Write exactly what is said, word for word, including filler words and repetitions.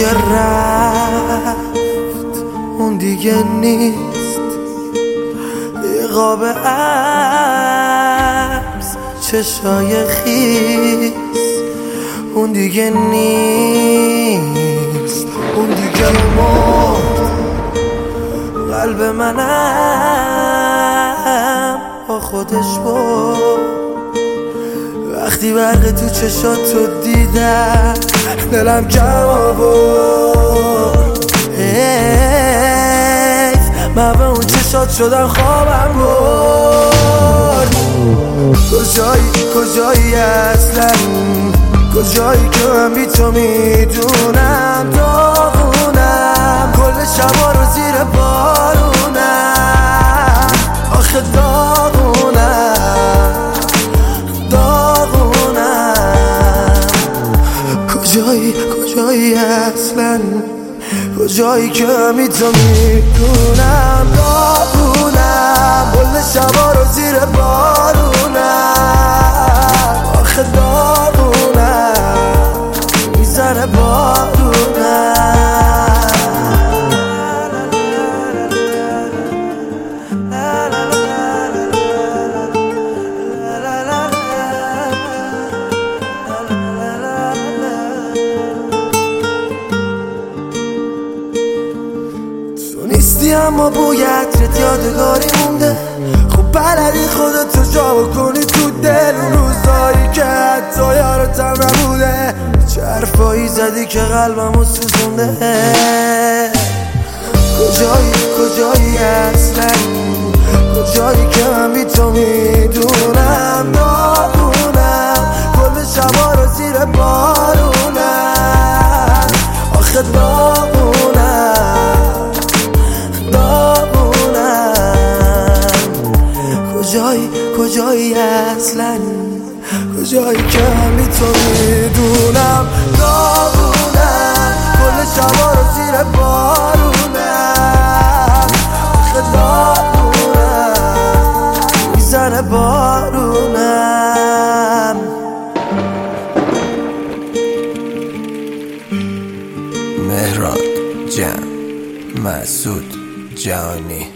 دیگه رفت، اون دیگه نیست، یه قاب عبس چشای خیس، اون دیگه نیست، اون دیگه مرد. قلب منم با خودش بود وقتی برق تو چشاتو دیدم، دلم کم آورد. حیف من به اون چشات شدم خوابم برد. کجایی کجایی اصلا، کجایی که من بی تو میدونم داغونم، کل شبا رو زیر بارونم، آخه داغونم داغونم. کجایی کجایی اصلا، کجایی که من بی تو میدونم داغونم، کل شبا رو زیر بارونم، آخه داغونم میزنه بارونم. تو نیستی اما بوی عطرت یادگاری مونده، خب بلدی خودتو جا بکنی تو دل، اون روزایی که حتی یارتم نبوده، چه حرفایی زدی که قلبمو سوزونده. کجایی کجایی اصلا، کجایی که من بی تو میدونم داغونم، کل شبا رو زیر بارونم، آخه داغونم داغونم. کجایی کجایی اصلا، کجایی که من بی تو میدونم داغونم، کل شبا رو زیر بارونم، آخه داغونم میزنه بارونم. مهران جان، مسعود جانی.